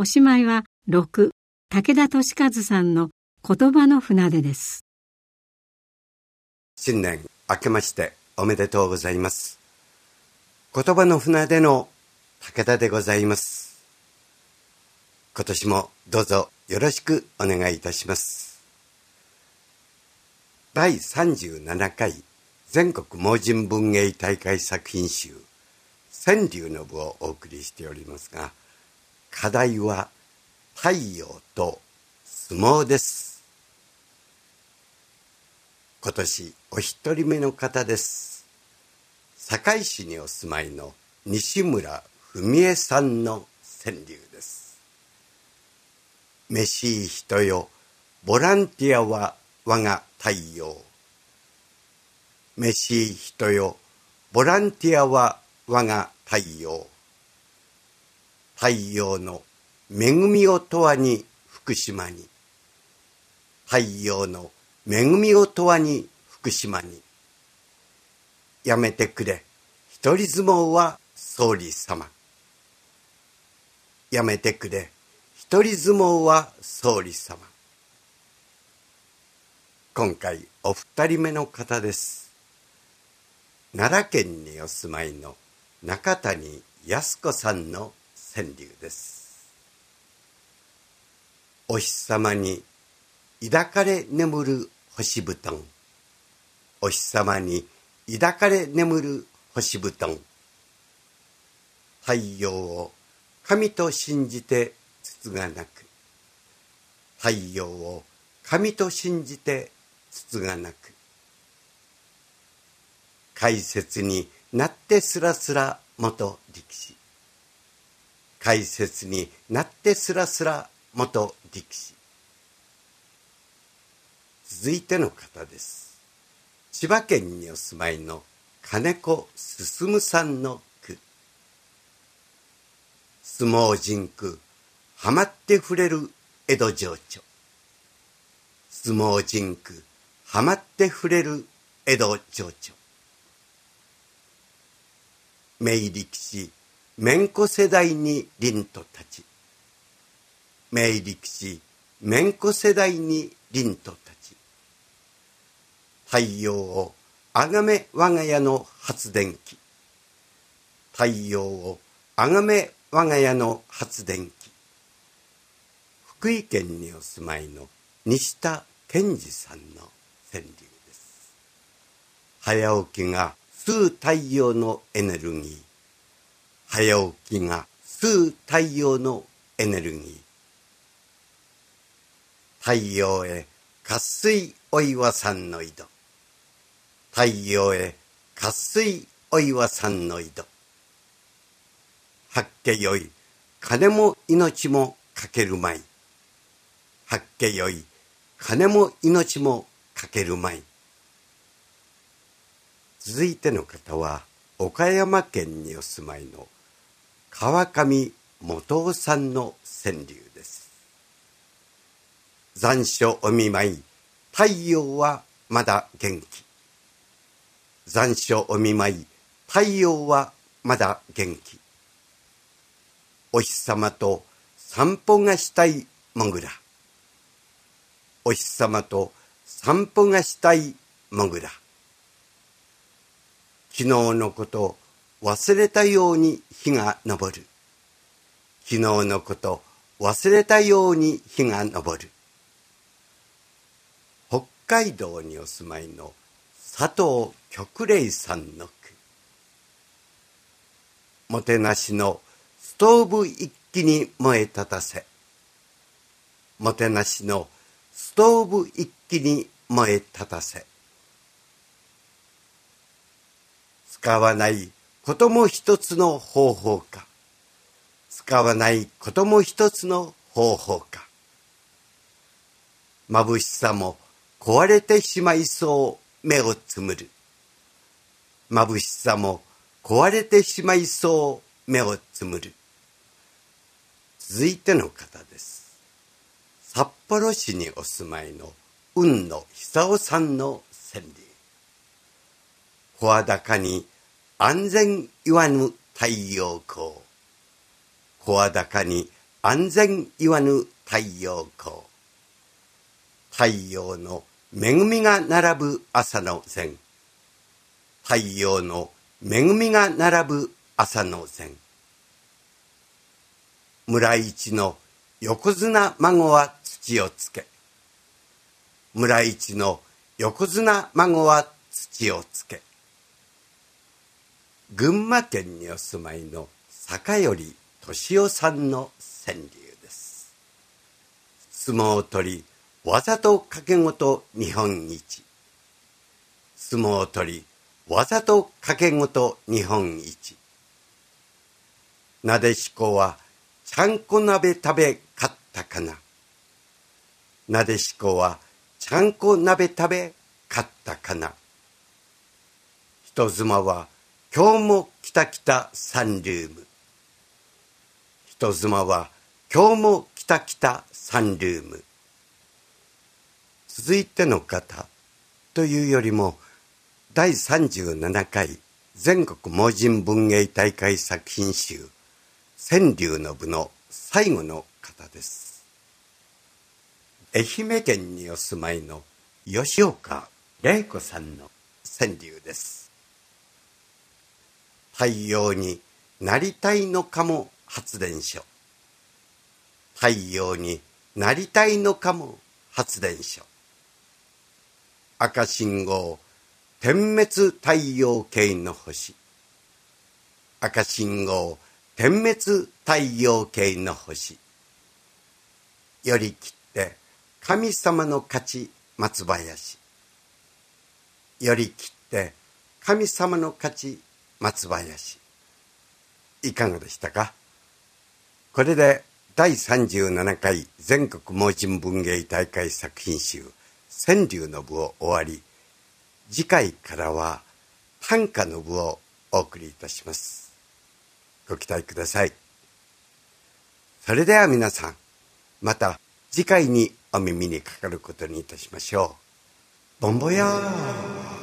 おしまいは6、武田俊和さんの言葉の船出です。 新年明けましておめでとうございます。言葉の船出の武田でございます。今年もどうぞよろしくお願いいたします。第37回全国盲人文芸大会作品集川柳の部をお送りしておりますが、課題は太陽と相撲です。今年お一人目の方です。堺市にお住まいの西村文江さんの川柳です。めしい人よ、ボランティアは我が太陽。めしい人よ、ボランティアは我が太陽。太陽の恵みをとわに福島に。太陽の恵みをとわに福島に。やめてくれ、一人相撲は総理様。やめてくれ、一人相撲は総理様。今回お二人目の方です。奈良県にお住まいの中谷靖子さんの川柳です。お日様に抱かれ眠る星布団。お日様に抱かれ眠る星布団。太陽を神と信じてつつがなく。太陽を神と信じてつつがなく。解説になってすらすら元力士。解説になってすらすら元力士。続いての方です。千葉県にお住まいの金子進さんの句。相撲甚句はまって触れる江戸情緒。相撲甚句はまって触れる江戸情緒。名力士綿子世代に凛と立ち。名力士綿子世代に凛と立ち。太陽をあがめ我が家の発電機。太陽をあがめ我が家の発電機。福井県にお住まいの西田健二さんの川柳です。早起きが吸う太陽のエネルギー。早起きが吸う太陽のエネルギー。太陽へ渇水お岩さんの井戸。太陽へ渇水お岩さんの井戸。はっけよい金も命もかけるまい。はっけよい金も命もかけるまい。続いての方は岡山県にお住まいの川上元夫さんの川柳です。残暑お見舞い、太陽はまだ元気。残暑お見舞い、太陽はまだ元気。お日様と散歩がしたいもぐら。お日様と散歩がしたいもぐら。昨日のこと忘れたように日が昇る。昨日のこと忘れたように日が昇る。北海道にお住まいの佐藤旭礼さんの句。もてなしのストーブ一気に燃え立たせ。もてなしのストーブ一気に燃え立たせ。使わないことも一つの方法か。使わないことも一つの方法か。眩しさも壊れてしまいそう目をつむる。眩しさも壊れてしまいそう目をつむる。続いての方です。札幌市にお住まいの雲野久夫さんの川柳。声高に安全言わぬ太陽光。声高に安全言わぬ太陽光。太陽の恵みが並ぶ朝の前。太陽の恵みが並ぶ朝の前。村一の横綱孫は土をつけ。村一の横綱孫は土をつけ。群馬県にお住まいの坂寄敏夫さんの川柳です。相撲を取り、わざと掛け事日本一。相撲を取り、わざと掛け事日本一。なでしこはちゃんこ鍋食べ勝ったかな。なでしこはちゃんこ鍋食べ勝ったかな。人妻は今日もきたきたサンルーム。人妻は今日もきたきたサンルーム。続いての方というよりも、第37回全国盲人文芸大会作品集川柳の部の最後の方です。愛媛県にお住まいの吉岡玲子さんの川柳です。太陽になりたいのかも発電所。太陽になりたいのかも発電所。赤信号点滅太陽系の星。赤信号点滅太陽系の星。よりきって神様の勝ち松林。よりきって神様の勝ち松林。いかがでしたか。これで第37回全国盲人文芸大会作品集川柳の部を終わり、次回からは短歌の部をお送りいたします。ご期待ください。それでは皆さん、また次回にお耳にかかることにいたしましょう。ボンボヤー。